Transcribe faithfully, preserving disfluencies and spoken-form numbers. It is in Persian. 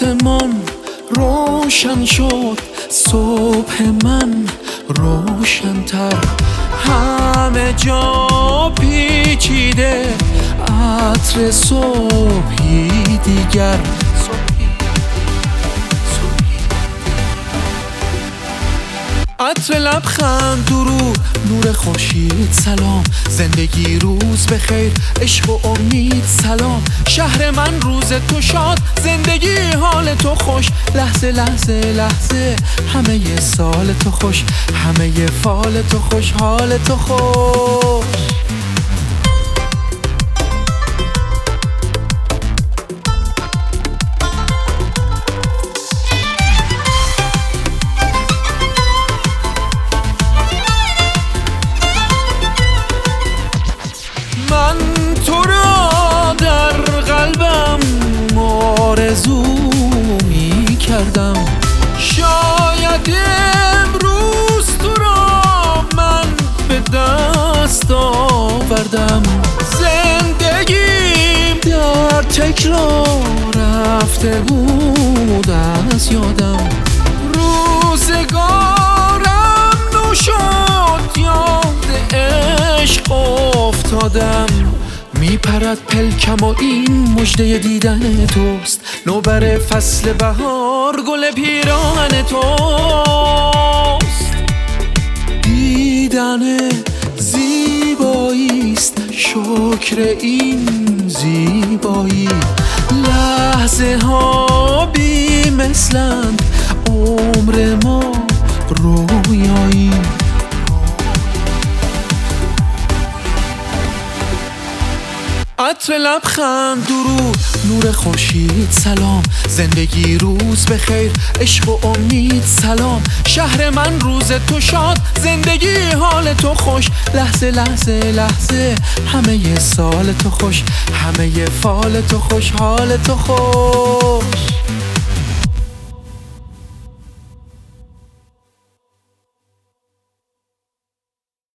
آسمان روشن شد، صبح من روشن‌تر، همه جا پیچیده عطر صبحی دیگر. عطر لبخند، درود، نور خورشید، سلام، زندگی روز بخیر، عشق و امید، سلام. شهر من روز تو شاد، زندگی حال تو خوش، لحظه لحظه لحظه همه ی سال تو خوش، همه ی فال تو خوش، حال تو خوش. من تو را در قلبم آرزو می کردم، شاید امروز تو را من به دست آوردم. زندگیم در تکرار رفته بود از یادم، روزگارم نو شد، یاد عشق افتادم. میپرد پلکم و این مژده دیدن توست، نوبر فصل بهار گل پیراهن توست. دیدن زیباییست، شکر این زیبایی، لحظه ها بی مثلند، عمر ما رویایی. عطر لبخند، درود، نور خورشید، سلام، زندگی روز بخیر، عشق و امید، سلام. شهر من روز تو شاد، زندگی حال تو خوش، لحظه لحظه لحظه همه ی سال تو خوش، همه ی فال تو خوش، حال تو خوش.